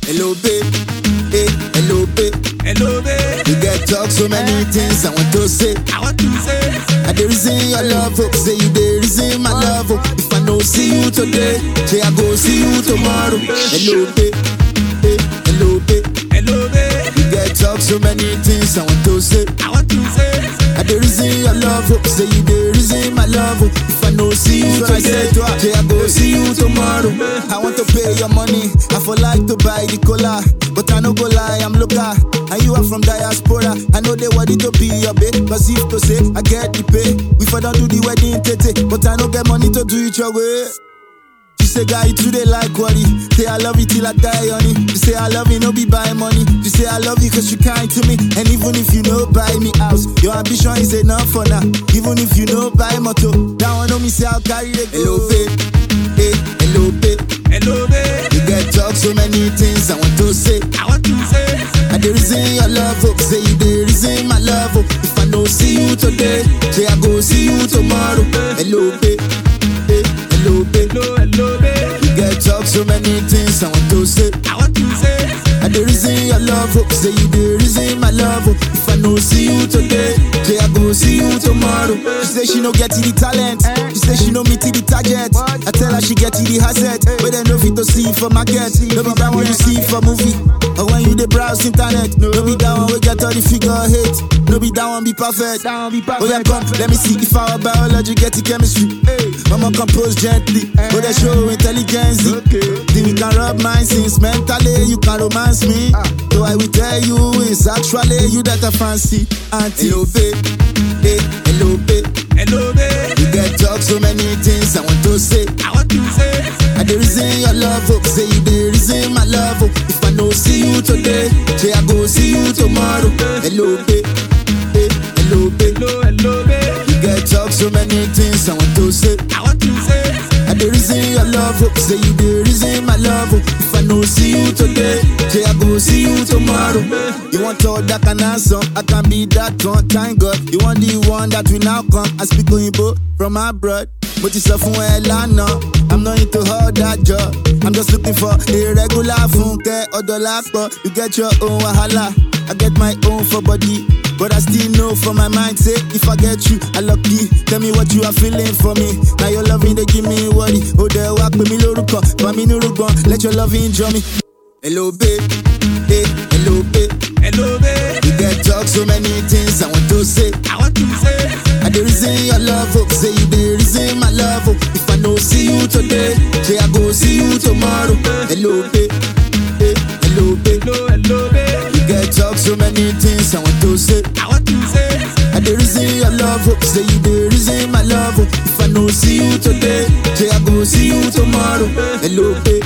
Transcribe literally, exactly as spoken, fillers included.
Hello, babe. Hey, hello, babe. Hello, babe. We get talk so many things I want to say. I want to say. I dey reason your love, oh. Say you dey reason my love, oh. If I no see you today, say I go see you tomorrow. Hello, babe. Hey, hello, babe. Hello, babe. We get talk so many things I want to say. I want to say. I dey reason your love, oh. Say you dey reason my love, oh. If I no see you today, say I go see you tomorrow. I want to pay your money. I for like to buy the cola, but I no go lie, I'm local. And you are from diaspora. I know they want it to be your babe, but if to say I get the pay, we for don't do the wedding tete, but I no get money to do it your way. She say guy today like worry. Say I love you till I die, honey. She say I love you, no be buy money. She say I love you cause you kind to me. And even if you no buy me house, your ambition is enough for now. Even if you no buy motor, that one know me say I'll carry the go. Hello babe, hey, hello babe. Hello, babe. We get talk so many things I want to say. I want to say. I dey reason your love, oh. Say you dey reason my love, oh. If I no see you today, say I go see you tomorrow. Hello babe, hey, hello babe. Hello, hello, babe. We get talk so many things I want to say. I want to say. I dey reason your love, oh. Say you dey reason my love, oh. If I no see you today, say I go see you tomorrow. She say she no get the talent. She say she no meet the target. I tell her she get the asset, but then no fit to see for market. No be that one you see for movie, or when you dey browse internet. No be that one we get all the figure eight. No be that one be perfect. Oh yeah, come, let me see if our biology get the chemistry. Mama compose gently, but they show intelligence. Then we can rub minds since mentally you can romance me. So I will tell you it's actually you that I fancy. Auntie, hello babe, hey, hello babe. Hello, babe. We get talk so many things I want to say. I want to say. I dey reason your love, oh. Say you dey reason my love, oh. If I no see you today, say I go see you tomorrow. Hello babe, hey, hello babe. Hello, hello, babe. We get talk so many things I want to say. I want to say. I dey reason your love, oh. Say you dey reason my love, oh. If I no see you today, say I go see you tomorrow. You want all that can answer, I can be that one, thank God. You want the one that will now come. I speak Oyinbo from abroad, but it's a fun lana. I'm not into all that job. I'm just looking for a regular funke or dollar. You get your own wahala, I get my own for body. But I still know for my mind, say, if I get you, I lucky. Tell me what you are feeling for me. Now your loving, they give me worry. Oh, they walk with me, loruko. For me, no rubon. Let your loving enjoy me. Hello, babe. Hey, hello, babe. Hello, babe. We get talk so many things I want to say. I want to say. I dey reason your love, oh. Say you dey reason my love, oh. If I no see you today, say I go see you tomorrow. Hello, babe. Hey, hello, babe. Hello, hello, babe. We get talk so many things I want to say. I want to say. I dey reason your love, oh. Say you dey reason my love, oh. If I no see you today, say I go see you tomorrow. Hello, babe.